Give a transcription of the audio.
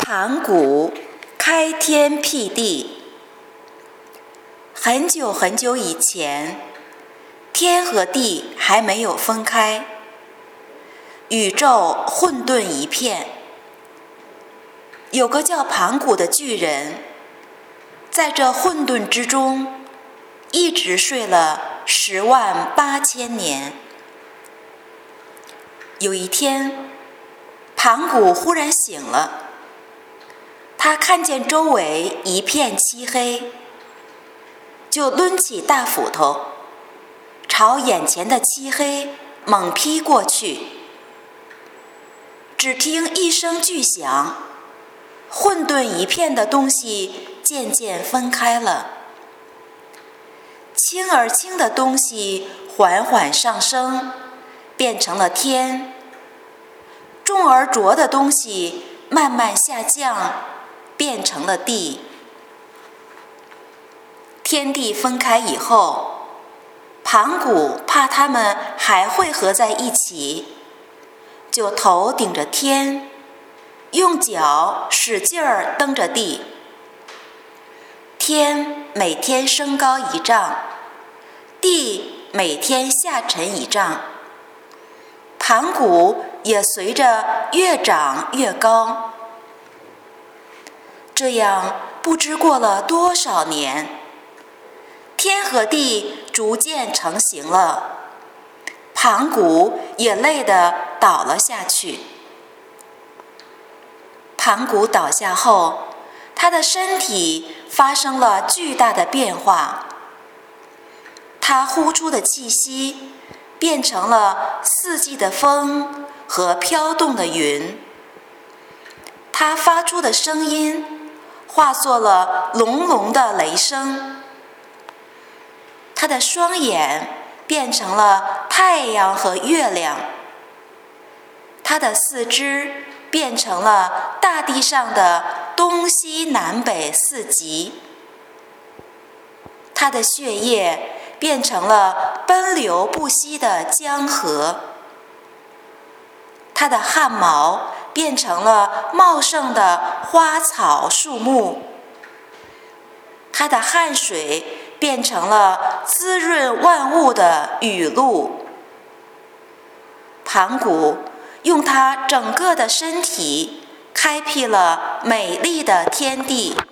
盘古开天辟地。很久很久以前，天和地还没有分开，宇宙混沌一片。有个叫盘古的巨人，在这混沌之中一直睡了108000年。有一天，盘古忽然醒了，他看见周围一片漆黑，就抡起大斧头，朝眼前的漆黑猛劈过去。只听一声巨响，混沌一片的东西渐渐分开了，轻而轻的东西缓缓上升，变成了天；重而浊的东西慢慢下降，变成了地。天地分开以后，盘古怕它们还会合在一起，就头顶着天，用脚使劲儿蹬着地。天每天升高1丈，地每天下沉1丈，盘古也随着越长越高。这样不知过了多少年，天和地逐渐成型了，盘古也累得倒了下去。盘古倒下后，他的身体发生了巨大的变化，他呼出的气息变成了四季的风和飘动的云，他发出的声音化作了隆隆的雷声，他的双眼变成了太阳和月亮，他的四肢变成了大地上的东西南北4极，他的血液变成了奔流不息的江河，他的汗毛变成了茂盛的花草树木，他的汗水变成了滋润万物的雨露。盘古用他整个的身体开辟了美丽的天地。